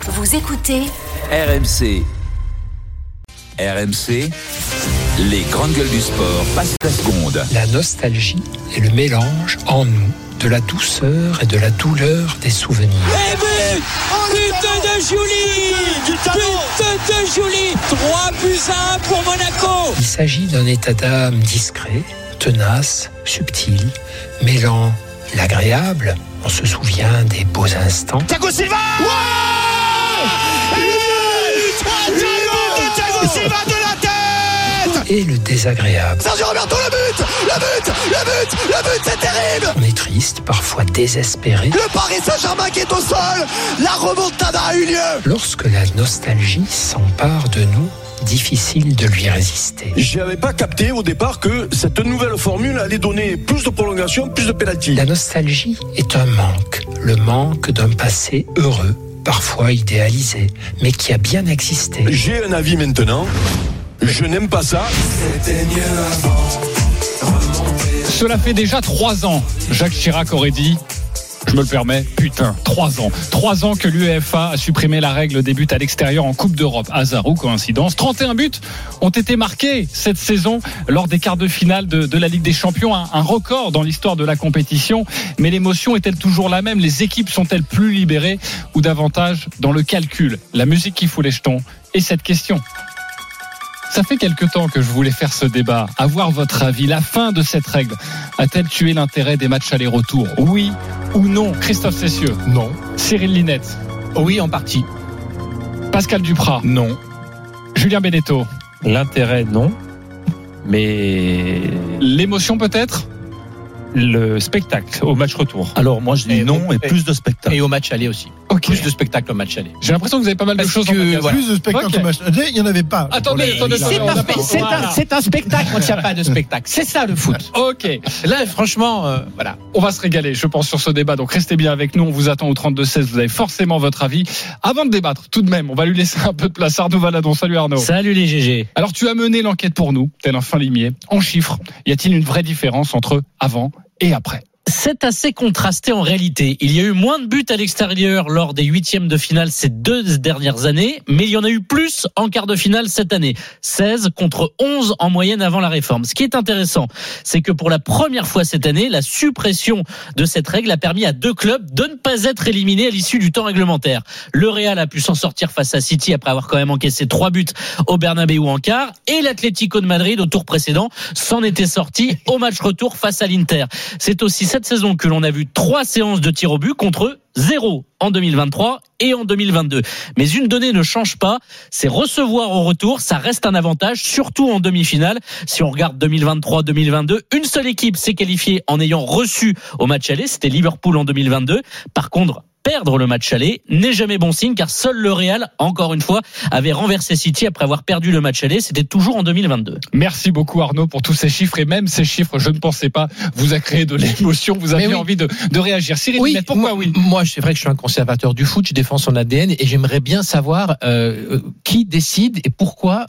Vous écoutez RMC. RMC, les grandes gueules du sport passent la seconde. La nostalgie est le mélange en nous de la douceur et de la douleur des souvenirs. Et but de Julie But de Julie 3-1 pour Monaco. Il s'agit d'un état d'âme discret, tenace, subtil, mêlant l'agréable, on se souvient des beaux instants. Thiago Silva Thiago Silva de la tête. Et le désagréable. Sergio Roberto, le but, c'est terrible. On est triste, parfois désespéré. Le Paris Saint-Germain qui est au sol, la remontada a eu lieu. Lorsque la nostalgie s'empare de nous, difficile de lui résister. Je n'avais pas capté au départ que cette nouvelle formule allait donner plus de prolongation, plus de pénalty. La nostalgie est un manque, le manque d'un passé heureux, parfois idéalisé, mais qui a bien existé. J'ai un avis maintenant, je n'aime pas ça. C'était mieux avant. Cela fait déjà 3 ans, Jacques Chirac aurait dit, je me le permets, 3 ans. 3 ans que l'UEFA a supprimé la règle des buts à l'extérieur en Coupe d'Europe. Hasard ou coïncidence, 31 buts ont été marqués cette saison lors des quarts de finale de la Ligue des Champions. Un record dans l'histoire de la compétition. Mais l'émotion est-elle toujours la même ? Les équipes sont-elles plus libérées ou davantage dans le calcul ? La musique qui fout les jetons. Et cette question ? Ça fait quelque temps que je voulais faire ce débat, avoir votre avis. La fin de cette règle a-t-elle tué l'intérêt des matchs aller-retour ? Oui ou non ? Christophe Cessieux ? Non. Cyril Linette ? Oui, en partie. Pascal Duprat ? Non. Julien Beneteau ? L'intérêt, non. Mais l'émotion peut-être ? Le spectacle au match retour. Alors moi je dis non et plus de spectacle. Et au match aller aussi. Okay. Plus de spectacle au match aller. J'ai l'impression que vous avez pas mal de choses en magasin. Voilà. Plus de spectacle au match aller, il n'y en avait pas. Attendez. C'est un spectacle quand il n'y a pas de spectacle. C'est ça le foot. Ok. Là franchement, voilà. On va se régaler, je pense, sur ce débat. Donc restez bien avec nous. On vous attend au 32-16. Vous avez forcément votre avis. Avant de débattre, tout de même, on va lui laisser un peu de place. Arnaud Valadon. Salut Arnaud. Salut les GG. Alors tu as mené l'enquête pour nous, tel un fin limier. En chiffres, y a-t-il une vraie différence entre avant et après ? C'est assez contrasté en réalité. Il y a eu moins de buts à l'extérieur lors des 8e de finale ces 2 dernières années, mais il y en a eu plus en quart de finale cette année. 16 contre 11 en moyenne avant la réforme. Ce qui est intéressant, c'est que pour la première fois cette année, la suppression de cette règle a permis à 2 clubs de ne pas être éliminés à l'issue du temps réglementaire. Le Real a pu s'en sortir face à City après avoir quand même encaissé 3 buts au Bernabéu en quart, et l'Atlético de Madrid au tour précédent s'en était sorti au match retour face à l'Inter. C'est aussi cette saison que l'on a vu 3 séances de tir au but contre 0 en 2023 et en 2022. Mais une donnée ne change pas, c'est recevoir au retour, ça reste un avantage, surtout en demi-finale. Si on regarde 2023-2022, une seule équipe s'est qualifiée en ayant reçu au match aller, c'était Liverpool en 2022. Par contre, perdre le match aller n'est jamais bon signe, car seul le Real, encore une fois, avait renversé City après avoir perdu le match aller. C'était toujours en 2022. Merci beaucoup Arnaud pour tous ces chiffres, et même ces chiffres, je ne pensais pas, vous a créé de l'émotion, vous aviez envie de réagir. Cyril, oui, pourquoi moi, c'est vrai que je suis un conservateur du foot, je défends son ADN et j'aimerais bien savoir qui décide et pourquoi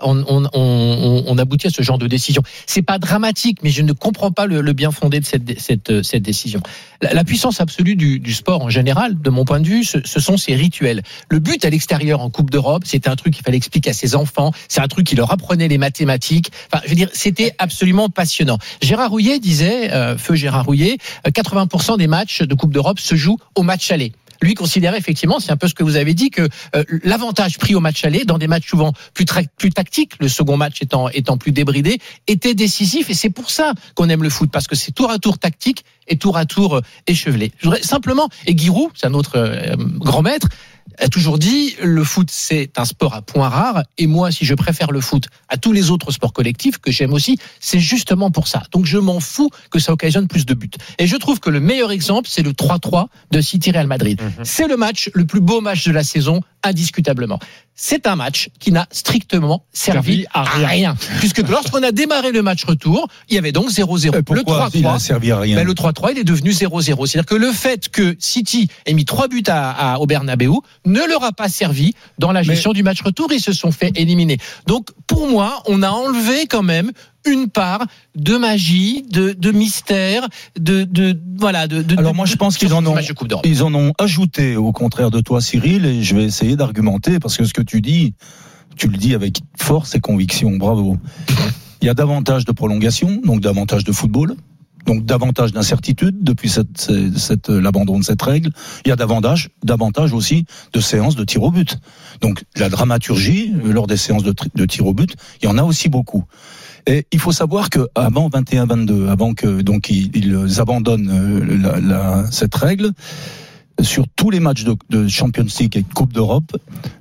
on aboutit à ce genre de décision. C'est pas dramatique, mais je ne comprends pas le bien fondé de cette décision. La puissance absolue du sport en général, de mon point de vue, ce sont ces rituels. Le but à l'extérieur en Coupe d'Europe, c'était un truc qu'il fallait expliquer à ses enfants, c'est un truc qui leur apprenait les mathématiques. Enfin, je veux dire, c'était absolument passionnant. Gérard Houllier disait, feu Gérard Houllier, 80% des matchs de Coupe d'Europe se jouent au match aller. Lui considérait effectivement, c'est un peu ce que vous avez dit, que l'avantage pris au match aller, dans des matchs souvent plus tactiques, le second match étant plus débridé, était décisif, et c'est pour ça qu'on aime le foot, parce que c'est tour à tour tactique et tour à tour échevelé. Je voudrais simplement, et Giroud, c'est un autre grand maître, a toujours dit, le foot c'est un sport à points rares, et moi si je préfère le foot à tous les autres sports collectifs que j'aime aussi, c'est justement pour ça. Donc je m'en fous que ça occasionne plus de buts. Et je trouve que le meilleur exemple, c'est le 3-3 de City Real Madrid. C'est le plus beau match de la saison, indiscutablement. C'est un match qui n'a strictement servi à rien. Puisque lorsqu'on a démarré le match retour, il y avait donc 0-0. Pourquoi le 3-3, il n'a servi à rien ? Le 3-3, il est devenu 0-0. C'est-à-dire que le fait que City ait mis 3 buts au Bernabéu ne leur a pas servi dans la gestion du match retour. Ils se sont fait éliminer. Donc, pour moi, on a enlevé quand même une part de magie, de mystère, voilà. Alors moi je pense qu'ils en ont ajouté au contraire de toi Cyril, et je vais essayer d'argumenter parce que ce que tu dis, tu le dis avec force et conviction. Bravo. Il y a davantage de prolongation, donc davantage de football. Donc davantage d'incertitude depuis l'abandon de cette règle. Il y a davantage aussi de séances de tir au but. Donc la dramaturgie lors des séances de tir au but, il y en a aussi beaucoup. Et il faut savoir que avant 21-22, avant que donc ils abandonnent cette règle, sur tous les matchs de Champions League et de Coupe d'Europe,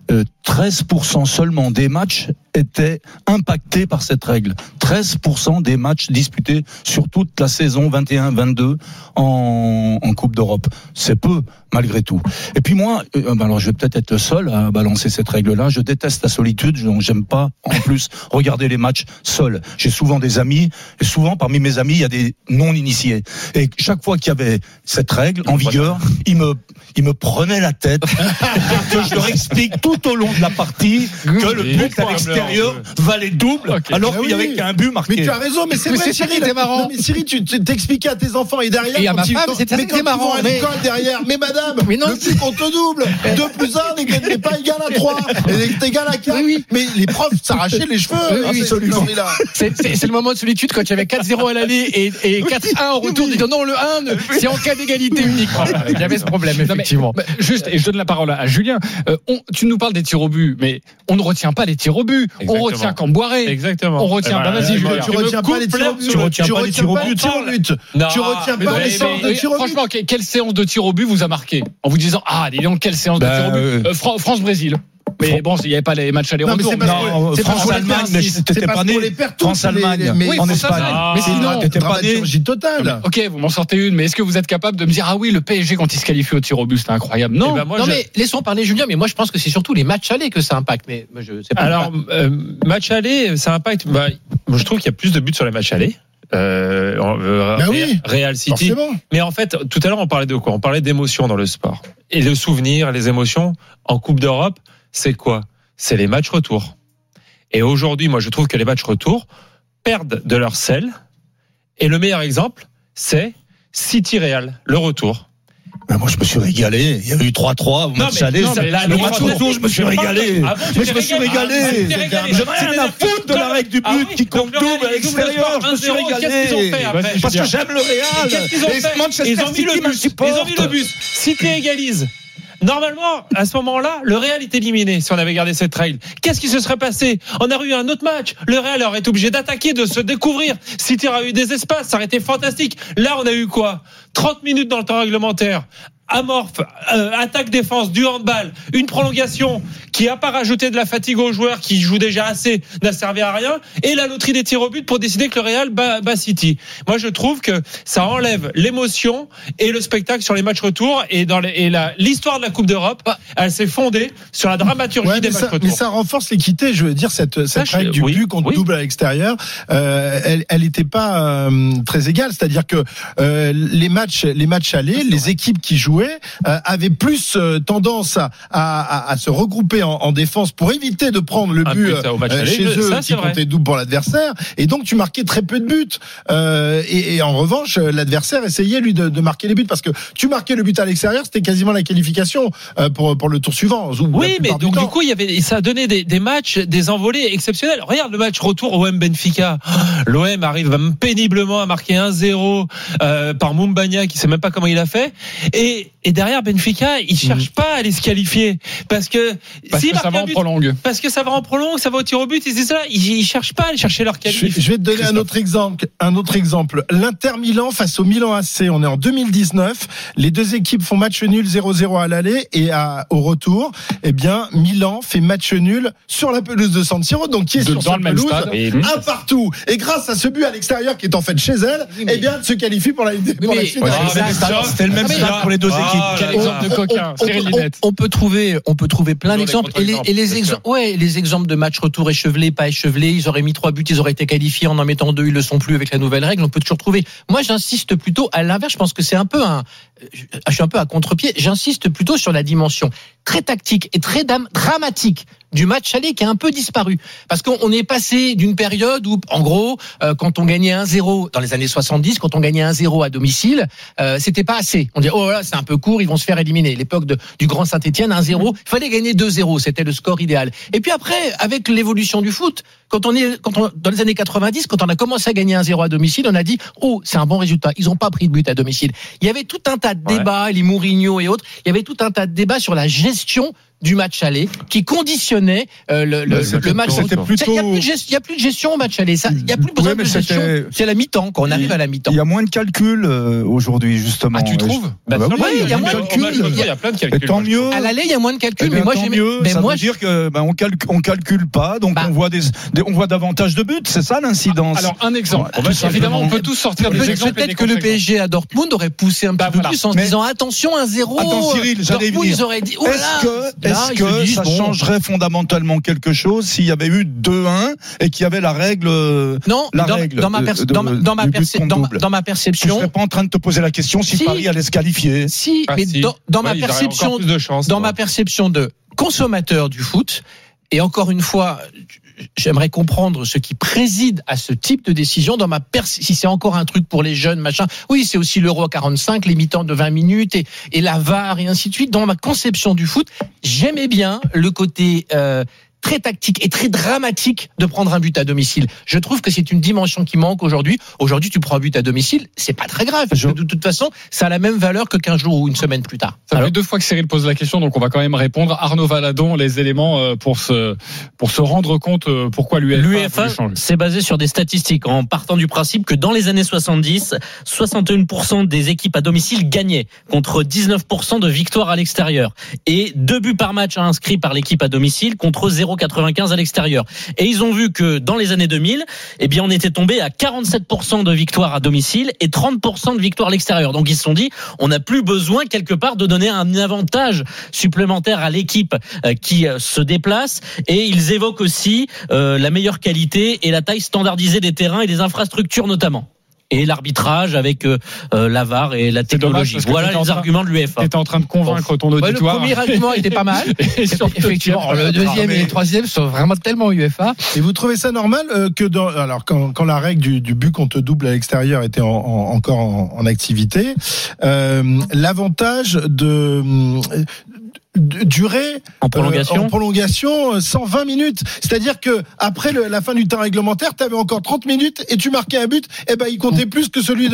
13% seulement des matchs étaient impactés par cette règle. 13% des matchs disputés sur toute la saison 21-22 en Coupe d'Europe. C'est peu, malgré tout. Et puis moi, alors je vais peut-être être le seul à balancer cette règle-là. Je déteste la solitude, donc j'aime pas, en plus, regarder les matchs seul. J'ai souvent des amis, et souvent, parmi mes amis, il y a des non-initiés. Et chaque fois qu'il y avait cette règle en vigueur, ils me prenaient la tête, que je leur explique tout au long de la partie que le but à l'extérieur valait double, alors qu'il n'y avait qu'un but marqué. Mais tu as raison, mais c'est vrai, Cyril, c'est marrant. Non, mais Cyril, tu t'expliquais à tes enfants et derrière, et à ma femme, c'était marrant. À l'école derrière, mais madame, le but on te double. 2 plus 1 n'est pas égal à 3, c'est égal à 4. Oui. Mais les profs s'arrachaient les cheveux. C'est le moment de solitude quand il y avait 4-0 à l'aller et 4-1 au retour. Ils disent non, le 1, c'est en cas d'égalité unique. Il y avait ce problème, effectivement. Juste, et je donne la parole à Julien. Tu nous parles des tirs au but, mais on ne retient pas les tirs au but. Exactement. On retient Camboiré. Exactement. On retient. Vas-y, Julien. Tu retiens pas les tirs au but. Tu retiens pas les tirs au but. Tu retiens pas les séances de tirs au but. Franchement, quelle séance de tir au but vous a marqué en vous disant dis donc quelle séance de tir au but. France-Brésil. Mais bon, il n'y avait pas les matchs aller-retour. France-Allemagne, mais t'étais pas né. France-Allemagne, en Espagne. Mais sinon, t'étais pas né. Totale. Ok, vous m'en sortez une, mais est-ce que vous êtes capable de me dire le PSG quand il se qualifie au tir au but, c'était incroyable? Non, mais laissons parler Julien, mais moi je pense que c'est surtout les matchs allés que ça impacte. Mais je sais pas. Alors, match aller, ça impacte. Je trouve qu'il y a plus de buts sur les matchs allés. Real City. Forcément. Mais en fait, tout à l'heure, on parlait de quoi? On parlait d'émotions dans le sport. Et le souvenir, les émotions en Coupe d'Europe, c'est quoi? C'est les matchs retour. Et aujourd'hui, moi, je trouve que les matchs retour perdent de leur sel. Et le meilleur exemple, c'est City Real, le retour. Mais moi, je me suis régalé. Il y a eu 3-3 au match aller. Le match retour, je me suis régalé. Mais je me suis régalé. Je n'ai rien à foutre de la règle du but qui compte double à l'extérieur. Je me suis régalé. Parce que j'aime le Real. Ils ont mis le but. City égalise. Normalement, à ce moment-là, le Real est éliminé si on avait gardé cette règle. Qu'est-ce qui se serait passé? On aurait eu un autre match. Le Real aurait été obligé d'attaquer, de se découvrir. City aurait eu des espaces, ça aurait été fantastique. Là, on a eu quoi? 30 minutes dans le temps réglementaire. Amorphe, attaque-défense, du handball, une prolongation qui n'a pas rajouté de la fatigue aux joueurs qui jouent déjà assez, n'a servi à rien, et la loterie des tirs au but pour décider que le Real bat City. Moi, je trouve que ça enlève l'émotion et le spectacle sur les matchs retour, et l'histoire de la Coupe d'Europe, elle s'est fondée sur la dramaturgie des matchs retour. Mais ça renforce l'équité, je veux dire, cette règle du but contre double à l'extérieur, elle n'était pas très égale, c'est-à-dire que les matchs allés, les équipes qui jouaient avaient plus tendance à se regrouper en défense pour éviter de prendre le but chez eux qui comptait double pour l'adversaire, et donc tu marquais très peu de buts, et en revanche l'adversaire essayait lui de marquer les buts, parce que tu marquais le but à l'extérieur, c'était quasiment la qualification pour le tour suivant. Oui, mais donc du coup ça a donné des matchs, des envolées exceptionnelles. Regarde le match retour OM Benfica. L'OM arrive péniblement à marquer 1-0 par Moumbagna qui sait même pas comment il a fait, et derrière Benfica, ils cherchent pas à aller se qualifier parce que ça va en prolongue. Parce que ça va en prolongue, ça va au tir au but, ils cherchent pas à aller chercher leur qualif. Je vais te donner un autre exemple. L'Inter Milan face au Milan AC, on est en 2019, les deux équipes font match nul 0-0 à l'aller, et au retour, Milan fait match nul sur la pelouse de San Siro, donc qui est sur sa pelouse, un partout. Et grâce à ce but à l'extérieur qui est en fait chez elle, elle se qualifie pour la suite. C'était le même stade pour les deux équipes. Quel exemple de coquin, Cyril Linette. On peut trouver plein d'exemples, et les exemples de matchs retour échevelés, pas échevelés, ils auraient mis 3 buts, ils auraient été qualifiés, en mettant 2, ils le sont plus avec la nouvelle règle, on peut toujours trouver. Moi, j'insiste plutôt à l'inverse, je pense que c'est je suis un peu à contre-pied, j'insiste plutôt sur la dimension très tactique et très dramatique du match aller qui a un peu disparu. Parce qu'on est passé d'une période où, en gros, quand on gagnait 1-0 dans les années 70, quand on gagnait 1-0 à domicile, c'était pas assez. On disait, oh là, c'est un peu court, ils vont se faire éliminer. L'époque du Grand Saint-Étienne, 1-0, il fallait gagner 2-0, c'était le score idéal. Et puis après, avec l'évolution du foot, dans les années 90, quand on a commencé à gagner 1-0 à domicile, on a dit, oh, c'est un bon résultat. Ils n'ont pas pris de but à domicile. Il y avait tout un tas de débats, les Mourinho et autres, il y avait tout un tas de débats sur la gestion du match aller qui conditionnait le match. Il n'y a plus de gestion au match aller. Il n'y a plus besoin de gestion. C'est la mi-temps quand on arrive à la mi-temps. Il y a moins de calculs aujourd'hui justement. Ah, tu trouves? Il y a moins de calculs. Il y a plein de calculs. Tant mieux. À l'aller, il y a moins de calculs. Mais moi, ça veut dire que on calcule pas, donc on voit davantage de buts. C'est ça l'incidence. Alors un exemple. Évidemment, on peut tous sortir des exemples. Peut-être que le PSG à Dortmund aurait poussé un petit peu plus en se disant attention 1-0. Attends Cyril, j'allais venir. Ils auraient dit est-ce que ça changerait fondamentalement quelque chose s'il y avait eu 2-1 et qu'il y avait la règle? Non, dans ma perception. Je ne serais pas en train de te poser la question si Paris allait se qualifier. Si, mais dans ma perception de consommateur du foot, et encore une fois, j'aimerais comprendre ce qui préside à ce type de décision si c'est encore un truc pour les jeunes, machin. Oui, c'est aussi l'Euro 45, les mi-temps de 20 minutes et la VAR et ainsi de suite. Dans ma conception du foot, j'aimais bien le côté très tactique et très dramatique de prendre un but à domicile. Je trouve que c'est une dimension qui manque aujourd'hui. Aujourd'hui, tu prends un but à domicile, c'est pas très grave. De toute façon, ça a la même valeur que 15 jours ou une semaine plus tard. Ça fait 2 fois que Cyril pose la question, donc on va quand même répondre. Arnaud Valadon, les éléments pour se rendre compte pourquoi l'UEFA s'est basé sur des statistiques en partant du principe que dans les années 70, 61% des équipes à domicile gagnaient contre 19% de victoires à l'extérieur et 2 buts par match inscrits par l'équipe à domicile contre 0,95 à l'extérieur. Et ils ont vu que dans les années 2000, on était tombé à 47% de victoires à domicile et 30% de victoires à l'extérieur. Donc ils se sont dit, on n'a plus besoin quelque part de donner un avantage supplémentaire à l'équipe qui se déplace. Et ils évoquent aussi la meilleure qualité et la taille standardisée des terrains et des infrastructures notamment. Et l'arbitrage avec la VAR et la technologie. Voilà les arguments de l'UEFA. Tu étais en train de convaincre ton auditoire. Le premier argument était pas mal. Effectivement, le deuxième et le troisième sont vraiment tellement UEFA. Et vous trouvez ça normal que quand la règle du but contre double à l'extérieur était encore en activité, l'avantage de durée en prolongation 120 minutes, c'est-à-dire que après la fin du temps réglementaire, tu avais encore 30 minutes et tu marquais un but, il comptait plus que celui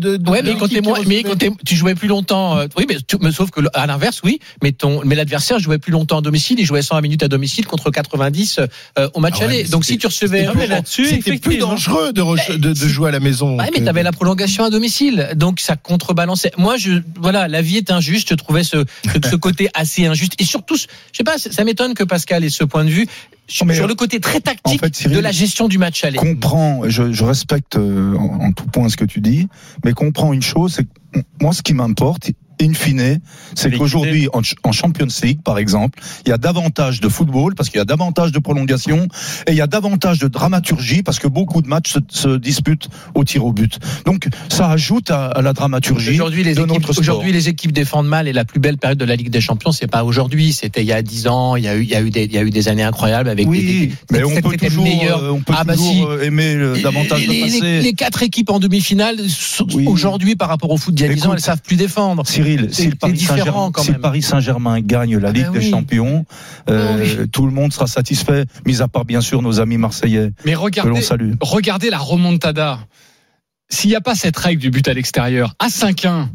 de tu jouais plus longtemps. Oui, mais sauf que à l'inverse, oui, mais l'adversaire jouait plus longtemps à domicile, il jouait 120 minutes à domicile contre 90 au match aller. Donc si tu recevais c'était plus dangereux de jouer à la maison. Ouais, mais tu avais la prolongation à domicile, donc ça contrebalançait. Moi la vie est injuste, je trouvais ce côté assez injuste. Et surtout, je sais pas, ça m'étonne que Pascal ait ce point de vue sur le côté très tactique Cyril, de la gestion du match aller. Je respecte en tout point ce que tu dis, mais comprends une chose, c'est que moi ce qui m'importe in fine, c'est qu'aujourd'hui en Champions League par exemple, il y a davantage de football parce qu'il y a davantage de prolongation et il y a davantage de dramaturgie parce que beaucoup de matchs se disputent au tir au but. Donc ça ajoute à la dramaturgie de notre sport. Aujourd'hui les équipes défendent mal et la plus belle période de la Ligue des Champions, c'est pas aujourd'hui, c'était il y a 10 ans, il y a eu des années incroyables avec mais on peut toujours aimer davantage le passé. Les 4 équipes en demi-finale aujourd'hui par rapport au foot d'il y a 10 ans, elles savent plus défendre. Si le Paris Saint-Germain gagne la Ligue des Champions, tout le monde sera satisfait, mis à part bien sûr nos amis marseillais. Mais que l'on salue. Regardez la remontada. S'il n'y a pas cette règle du but à l'extérieur, à 5-1,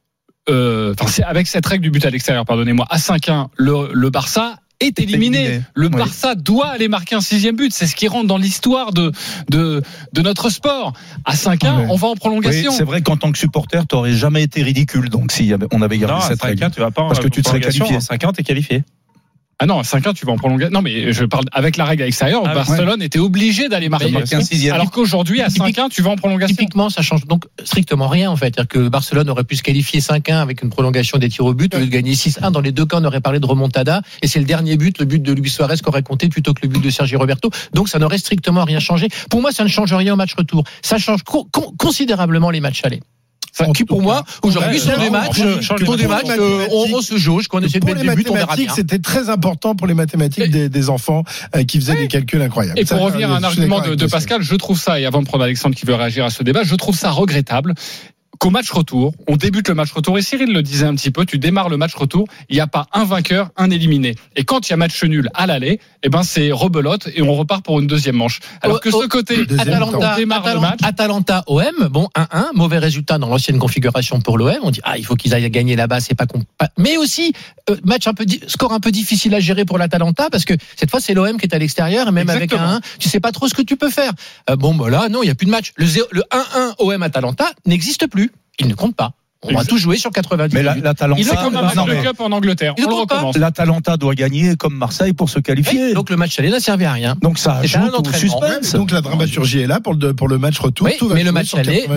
avec cette règle du but à l'extérieur, pardonnez-moi, à 5-1, le Barça est éliminé. Le Barça doit aller marquer un 6e but. C'est ce qui rentre dans l'histoire de notre sport. À 5-1, on va en prolongation. Oui, c'est vrai qu'en tant que supporter, tu n'aurais jamais été ridicule. Donc, si on avait gardé cette règle. Tu vas pas parce que tu te serais qualifié. À 5-1, tu es qualifié. Ah non, à 5-1, tu vas en prolongation. Non, mais je parle avec la règle à l'extérieur. Barcelone était obligé d'aller marquer un 6e. Alors qu'aujourd'hui, à 5-1, tu vas en prolongation. Typiquement, ça change donc strictement rien, en fait. C'est-à-dire que Barcelone aurait pu se qualifier 5-1 avec une prolongation des tirs au but, au lieu de gagner 6-1. Dans les deux cas, on aurait parlé de remontada. Et c'est le dernier but, le but de Luis Suarez, qui aurait compté plutôt que le but de Sergi Roberto. Donc, ça n'aurait strictement rien changé. Pour moi, ça ne change rien au match retour. Ça change considérablement les matchs allés. Pour moi, aujourd'hui, sont des matchs, on se jauge, qu'on essaie de mettre des buts, on verra bien. C'était très important pour les mathématiques des enfants qui faisaient des calculs incroyables. Et pour revenir à un argument de Pascal, je trouve ça, et avant de prendre Alexandre qui veut réagir à ce débat, je trouve ça regrettable qu'au match retour, on débute le match retour, et Cyril le disait un petit peu, tu démarres le match retour, il n'y a pas un vainqueur, un éliminé. Et quand il y a match nul à l'aller, c'est rebelote et on repart pour une deuxième manche. Alors que ce côté, Atalanta, OM, 1-1, mauvais résultat dans l'ancienne configuration pour l'OM, on dit, il faut qu'ils aillent gagner là-bas, c'est pas mais aussi, score un peu difficile à gérer pour l'Atalanta, parce que cette fois, c'est l'OM qui est à l'extérieur, et même exactement. Avec un 1, tu sais pas trop ce que tu peux faire. Là, non, il n'y a plus de match. Le 1-1 OM-Atalanta n'existe plus. Il ne compte pas. On va tout jouer sur 90 minutes. Mais l'Atalanta, il est comme un match de Cup en Angleterre. On le recommence. L'Atalanta doit gagner comme Marseille pour se qualifier. Oui, donc le match aller n'a servi à rien. Donc ça ajoute au suspense. Donc la dramaturgie est là pour le match retour. Oui, mais le match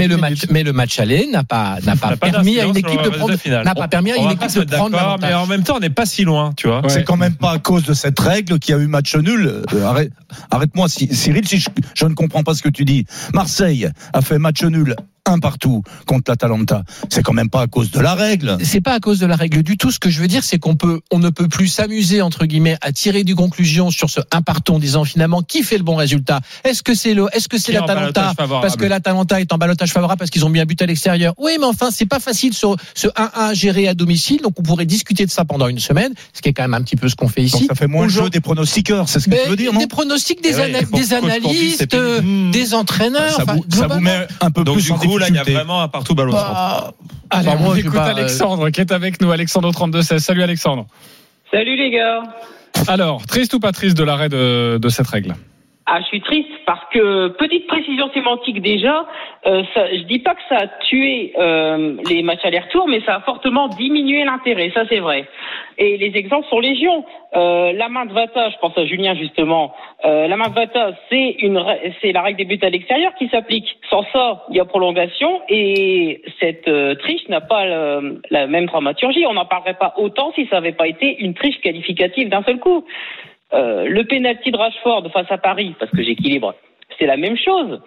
aller n'a pas permis à une équipe de prendre. N'a pas permis à une équipe de prendre l'avantage. Mais en même temps, on n'est pas si loin, tu vois. C'est quand même pas à cause de cette règle qu'il y a eu match nul. Arrête-moi, Cyril, si je ne comprends pas ce que tu dis. Marseille a fait match nul 1 partout contre l'Atalanta. C'est quand même pas à cause de la règle. C'est pas à cause de la règle du tout. Ce que je veux dire, c'est on ne peut plus s'amuser, entre guillemets, à tirer des conclusions sur ce 1 partout en disant finalement qui fait le bon résultat. Est-ce que c'est l'Atalanta parce que l'Atalanta est en ballottage favorable parce qu'ils ont mis un but à l'extérieur? Oui, mais enfin, c'est pas facile sur ce 1-1 géré à domicile. Donc on pourrait discuiter de ça pendant une semaine, ce qui est quand même un petit peu ce qu'on fait ici. Donc ça fait moins le jeu des pronostiqueurs, c'est ce que tu veux dire, non? Des pronostics, des analystes, des entraîneurs. Ça vous met un peu plus en difficulté. Là, il y a vraiment un partout ballon. Allez, on écoute Alexandre qui est avec nous. Alexandre au 32-16. Salut Alexandre. Salut les gars. Alors, triste ou pas triste de l'arrêt de cette règle? Je suis triste parce que, petite précision sémantique déjà, je dis pas que ça a tué les matchs aller-retour, mais ça a fortement diminué l'intérêt, ça c'est vrai. Et les exemples sont légion. La main de Vata, je pense à Julien justement, la main de Vata, c'est la règle des buts à l'extérieur qui s'applique. Sans ça, il y a prolongation et cette triche n'a pas la même dramaturgie. On n'en parlerait pas autant si ça n'avait pas été une triche qualificative d'un seul coup. Le pénalty de Rashford face à Paris, parce que j'équilibre, c'est la même chose.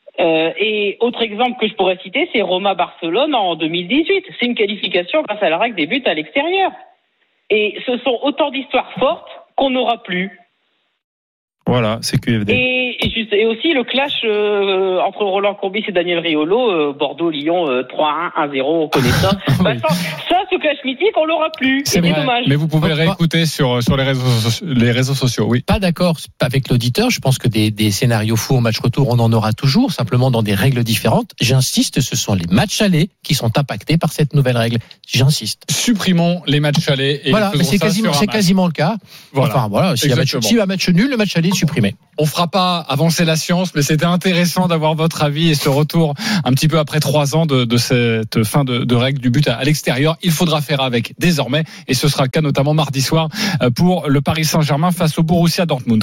Et autre exemple que je pourrais citer, c'est Roma-Barcelone en 2018. C'est une qualification grâce à la règle des buts à l'extérieur. Et ce sont autant d'histoires fortes qu'on n'aura plus. Voilà, c'est QFD. Et aussi le clash entre Roland Courbis et Daniel Riolo, Bordeaux-Lyon 3-1, 1-0, on connaît ça. Ça, ce clash mythique, on l'aura plus. C'est dommage. Mais vous pouvez le réécouter sur les réseaux sociaux, oui. Pas d'accord avec l'auditeur. Je pense que des scénarios fous au match retour, on en aura toujours, simplement dans des règles différentes. J'insiste, ce sont les matchs allés qui sont impactés par cette nouvelle règle. J'insiste. Supprimons les matchs allés. Et voilà, mais c'est quasiment le cas. Voilà. Enfin, voilà. S'il y a un match nul, le match allé supprimé. On fera pas avancer la science, mais c'était intéressant d'avoir votre avis et ce retour un petit peu après 3 ans de cette fin de règle du but à l'extérieur. Il faudra faire avec désormais, et ce sera le cas notamment mardi soir pour le Paris Saint-Germain face au Borussia Dortmund.